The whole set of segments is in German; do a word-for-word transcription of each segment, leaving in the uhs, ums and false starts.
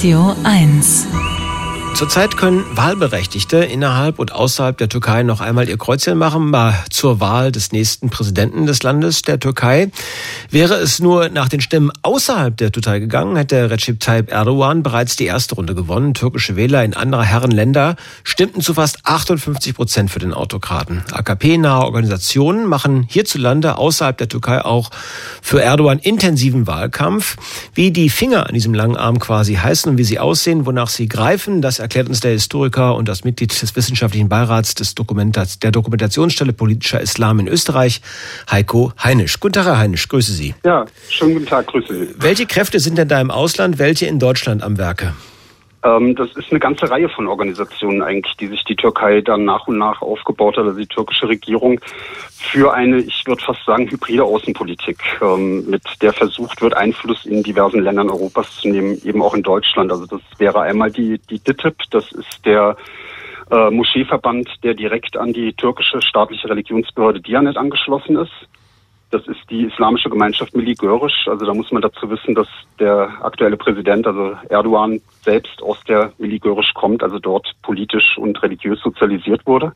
Radio eins. Zurzeit können Wahlberechtigte innerhalb und außerhalb der Türkei noch einmal ihr Kreuzchen machen, mal zur Wahl des nächsten Präsidenten des Landes der Türkei. Wäre es nur nach den Stimmen außerhalb der Türkei gegangen, hätte Recep Tayyip Erdogan bereits die erste Runde gewonnen. Türkische Wähler in anderer Herren Länder stimmten zu fast achtundfünfzig Prozent für den Autokraten. A K P-nahe Organisationen machen hierzulande außerhalb der Türkei auch für Erdogan intensiven Wahlkampf. Wie die Finger an diesem langen Arm quasi heißen und wie sie aussehen, wonach sie greifen, das erklärt uns der Historiker und das Mitglied des wissenschaftlichen Beirats des Dokumentats, der Dokumentationsstelle Politischer Islam in Österreich, Heiko Heinisch. Guten Tag, Herr Heinisch, grüße Sie. Ja, schönen guten Tag, grüße Sie. Welche Kräfte sind denn da im Ausland, welche in Deutschland am Werke? Ähm, das ist eine ganze Reihe von Organisationen eigentlich, die sich die Türkei dann nach und nach aufgebaut hat, also die türkische Regierung, für eine, ich würde fast sagen, hybride Außenpolitik, ähm, mit der versucht wird, Einfluss in diversen Ländern Europas zu nehmen, eben auch in Deutschland. Also das wäre einmal die, die D I T I B, das ist der äh, Moscheeverband, der direkt an die türkische staatliche Religionsbehörde Diyanet angeschlossen ist. Das ist die islamische Gemeinschaft Milli Görüş. Also da muss man dazu wissen, dass der aktuelle Präsident, also Erdogan, selbst aus der Milli Görüş kommt, also dort politisch und religiös sozialisiert wurde.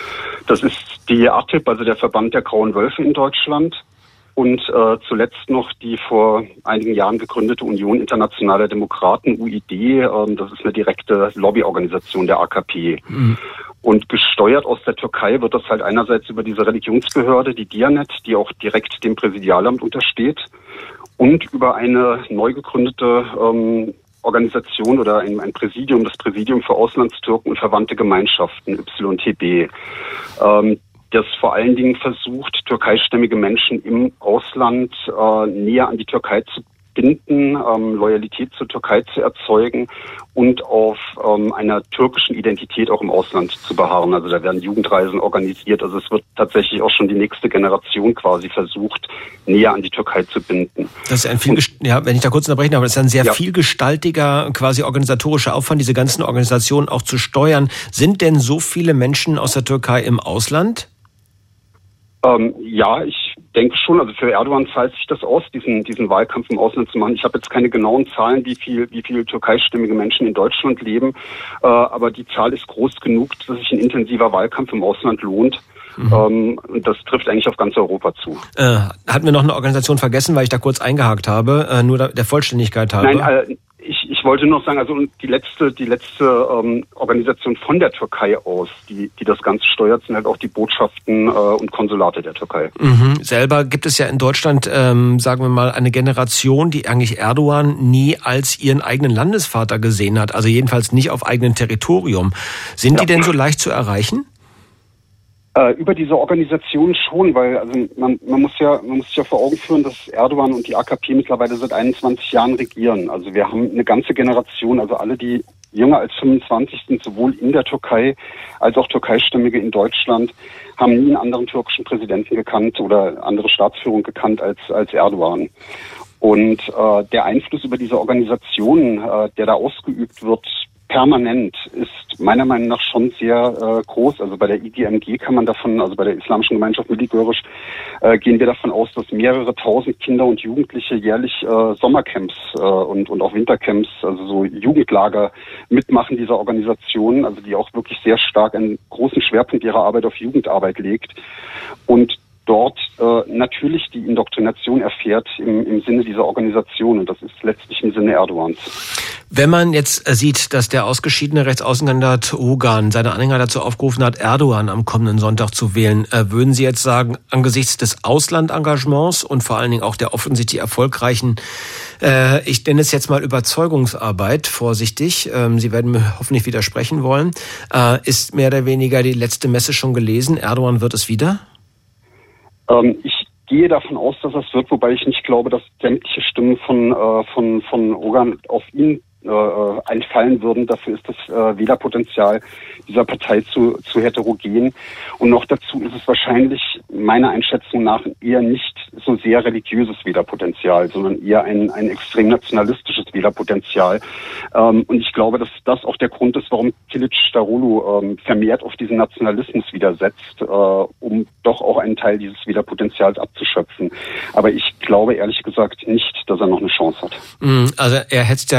Das ist die A T I B, also der Verband der Grauen Wölfe in Deutschland. Und äh, zuletzt noch die vor einigen Jahren gegründete Union Internationaler Demokraten, U I D. Ähm, das ist eine direkte Lobbyorganisation der A K P. Mhm. Und gesteuert aus der Türkei wird das halt einerseits über diese Religionsbehörde, die Diyanet, die auch direkt dem Präsidialamt untersteht, und über eine neu gegründete ähm, Organisation oder ein, ein Präsidium, das Präsidium für Auslandstürken und verwandte Gemeinschaften, Y T B, ähm, das vor allen Dingen versucht, türkeistämmige Menschen im Ausland äh, näher an die Türkei zu binden, ähm, Loyalität zur Türkei zu erzeugen und auf ähm, einer türkischen Identität auch im Ausland zu beharren. Also da werden Jugendreisen organisiert. Also es wird tatsächlich auch schon die nächste Generation quasi versucht, näher an die Türkei zu binden. Das ist ein viel, und, ja, wenn ich da kurz unterbrechen darf, das ist ein sehr ja. vielgestaltiger, quasi organisatorischer Aufwand, diese ganzen Organisationen auch zu steuern. Sind denn so viele Menschen aus der Türkei im Ausland? Ähm, ja, ich denke schon. Also für Erdogan zahlt sich das aus, diesen diesen Wahlkampf im Ausland zu machen. Ich habe jetzt keine genauen Zahlen, wie viel wie viel türkeistämmige Menschen in Deutschland leben, äh, aber die Zahl ist groß genug, dass sich ein intensiver Wahlkampf im Ausland lohnt. Mhm. Ähm, und das trifft eigentlich auf ganz Europa zu. Äh, hatten wir noch eine Organisation vergessen, weil ich da kurz eingehakt habe, äh, nur der, der Vollständigkeit halber? Nein, äh, ich, ich wollte noch sagen, also die letzte, die letzte ähm, Organisation von der Türkei aus, die, die das Ganze steuert, sind halt auch die Botschaften äh, und Konsulate der Türkei. Mhm. Selber gibt es ja in Deutschland, ähm, sagen wir mal, eine Generation, die eigentlich Erdogan nie als ihren eigenen Landesvater gesehen hat, also jedenfalls nicht auf eigenem Territorium. Sind ja. die denn so leicht zu erreichen? Äh, über diese Organisation schon, weil also man, man muss ja man muss sich ja vor Augen führen, dass Erdogan und die A K P mittlerweile seit einundzwanzig Jahren regieren. Also wir haben eine ganze Generation, also alle, die jünger als fünfundzwanzig sind, sowohl in der Türkei als auch Türkeistämmige in Deutschland, haben nie einen anderen türkischen Präsidenten gekannt oder andere Staatsführung gekannt als als Erdogan. Und äh, der Einfluss über diese Organisation, äh, der da ausgeübt wird, permanent, ist meiner Meinung nach schon sehr äh, groß. Also bei der I G M G kann man davon, also bei der Islamischen Gemeinschaft Milli Görüş, äh, gehen wir davon aus, dass mehrere tausend Kinder und Jugendliche jährlich äh, Sommercamps äh, und, und auch Wintercamps, also so Jugendlager mitmachen dieser Organisation, also die auch wirklich sehr stark einen großen Schwerpunkt ihrer Arbeit auf Jugendarbeit legt und dort äh, natürlich die Indoktrination erfährt im, im Sinne dieser Organisation, und das ist letztlich im Sinne Erdogans. Wenn man jetzt sieht, dass der ausgeschiedene Rechtsaußenkandidat Öcalan seine Anhänger dazu aufgerufen hat, Erdogan am kommenden Sonntag zu wählen, äh, würden Sie jetzt sagen, angesichts des Auslandengagements und vor allen Dingen auch der offensichtlich erfolgreichen, äh, ich nenne es jetzt mal Überzeugungsarbeit, vorsichtig, ähm, Sie werden mir hoffentlich widersprechen wollen, äh, ist mehr oder weniger die letzte Messe schon gelesen, Erdogan wird es wieder? Ähm, ich gehe davon aus, dass das wird, wobei ich nicht glaube, dass sämtliche Stimmen von äh, von von Öcalan auf ihn äh, einfallen würden. Dafür ist das äh, Wählerpotenzial dieser Partei zu, zu heterogen. Und noch dazu ist es wahrscheinlich meiner Einschätzung nach eher nicht so sehr religiöses Wählerpotenzial, sondern eher ein, ein extrem nationalistisches Wählerpotenzial. Ähm, und ich glaube, dass das auch der Grund ist, warum Kılıçdaroğlu ähm, vermehrt auf diesen Nationalismus wieder setzt, äh, um doch auch einen Teil dieses Wählerpotenzials abzuschöpfen. Aber ich glaube ehrlich gesagt nicht, dass er noch eine Chance hat. Also er hetzt ja, ging auch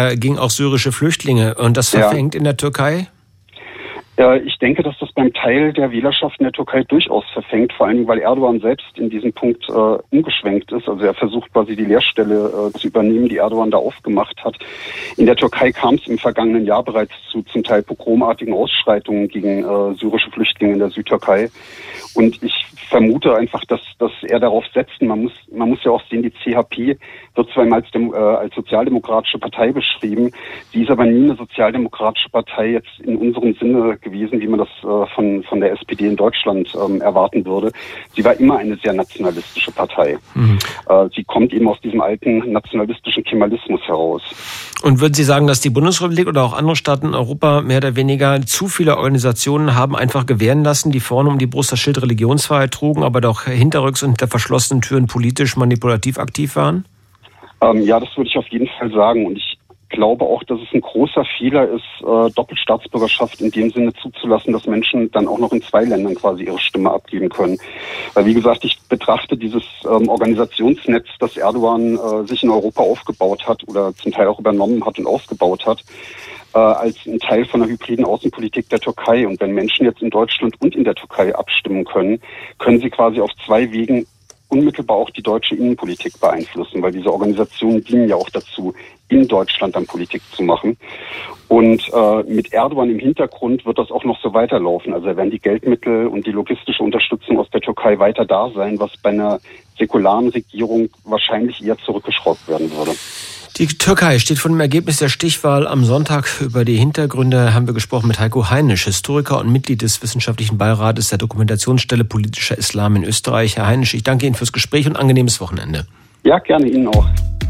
auch syrische Flüchtlinge. Und das verfängt ja in der Türkei? Ich denke, dass das beim Teil der Wählerschaft in der Türkei durchaus verfängt, vor allen Dingen, weil Erdogan selbst in diesem Punkt äh, umgeschwenkt ist. Also er versucht quasi die Leerstelle äh, zu übernehmen, die Erdogan da aufgemacht hat. In der Türkei kam es im vergangenen Jahr bereits zu zum Teil pogromartigen Ausschreitungen gegen äh, syrische Flüchtlinge in der Südtürkei. Und ich vermute einfach, dass, dass er darauf setzt. Man muss, man muss ja auch sehen, die C H P wird zwar immer als, Dem, äh, als sozialdemokratische Partei beschrieben, sie ist aber nie eine sozialdemokratische Partei jetzt in unserem Sinne gewesen, wie man das äh, von, von der S P D in Deutschland ähm, erwarten würde. Sie war immer eine sehr nationalistische Partei. Mhm. Äh, sie kommt eben aus diesem alten nationalistischen Kemalismus heraus. Und würden Sie sagen, dass die Bundesrepublik oder auch andere Staaten in Europa mehr oder weniger zu viele Organisationen haben einfach gewähren lassen, die vorne um die Brust das Schild Religionsfreiheit trugen, aber doch hinterrücks und hinter verschlossenen Türen politisch manipulativ aktiv waren? Ähm, ja, das würde ich auf jeden Fall sagen. Und ich glaube auch, dass es ein großer Fehler ist, äh, Doppelstaatsbürgerschaft in dem Sinne zuzulassen, dass Menschen dann auch noch in zwei Ländern quasi ihre Stimme abgeben können. Weil, wie gesagt, ich betrachte dieses ähm, Organisationsnetz, das Erdogan äh, sich in Europa aufgebaut hat oder zum Teil auch übernommen hat und ausgebaut hat, äh, als ein Teil von der hybriden Außenpolitik der Türkei. Und wenn Menschen jetzt in Deutschland und in der Türkei abstimmen können, können sie quasi auf zwei Wegen unmittelbar auch die deutsche Innenpolitik beeinflussen, weil diese Organisationen dienen ja auch dazu, in Deutschland dann Politik zu machen. Und äh, mit Erdogan im Hintergrund wird das auch noch so weiterlaufen. Also werden die Geldmittel und die logistische Unterstützung aus der Türkei weiter da sein, was bei einer säkularen Regierung wahrscheinlich eher zurückgeschraubt werden würde. Die Türkei steht vor dem Ergebnis der Stichwahl am Sonntag. Über die Hintergründe haben wir gesprochen mit Heiko Heinisch, Historiker und Mitglied des Wissenschaftlichen Beirates der Dokumentationsstelle Politischer Islam in Österreich. Herr Heinisch, ich danke Ihnen fürs Gespräch und angenehmes Wochenende. Ja, gerne Ihnen auch.